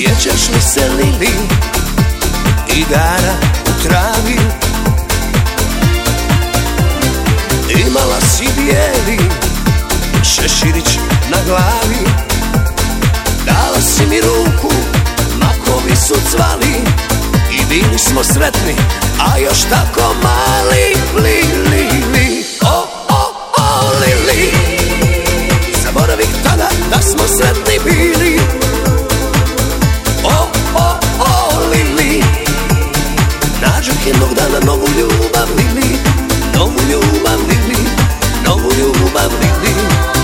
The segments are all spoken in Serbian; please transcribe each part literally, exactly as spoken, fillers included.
Sjećaš li se Lili, igara u travi? Imala si bijeli šeširić na glavi. Dala si mi ruku, makovi su cvali i bili smo sretni, a još tako mali. Lili, li, o, o, o, Lili, zaboravih tada da smo sretni bili. O, o, o, Lili, nađoh jednog dana novu ljubav, Lili, novu ljubav, Lili, novu ljubav, Lili.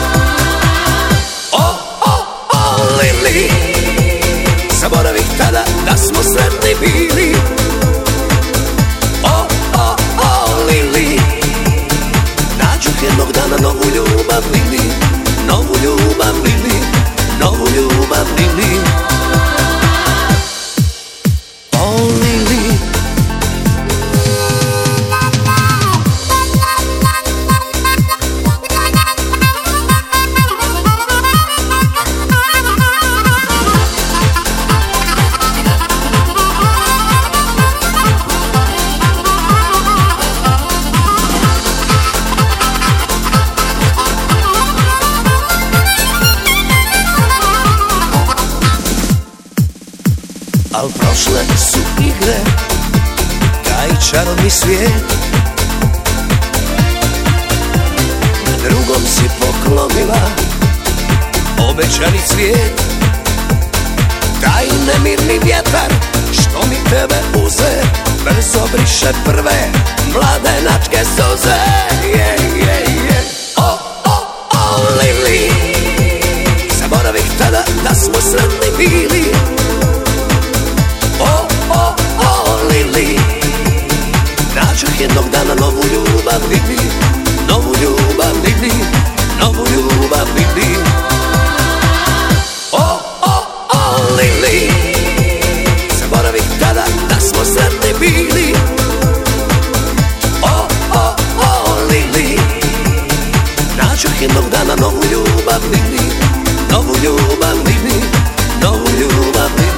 O, o, o, Lili, zaboravih tada da smo sretni bili. O, o, o, Lili, nađoh jednog dana novu ljubav, Lili, novu ljubav, Lili, novu ljubav, Lili. Al prošle su igre, taj čarobni svijet. Drugom si poklonila obećani cvijet. Taj nemirni vjetar što mi tebe uze, brzo briše prve mladenačke suze. Yeah, yeah, yeah. O, o, o, Lili, zaboravih tada da smo sretni bili. O, o, o, Lili, nađoh jednog dana novu ljubav, Lili, novu ljubav, Lili, novu ljubav, Lili. O, o, o, Lili, zaboravih tada da smo sretni bili. O, o, o, Lili, nađoh jednog dana novu ljubav, Lili, novu ljubav, Lili, novu ljubav, Lili.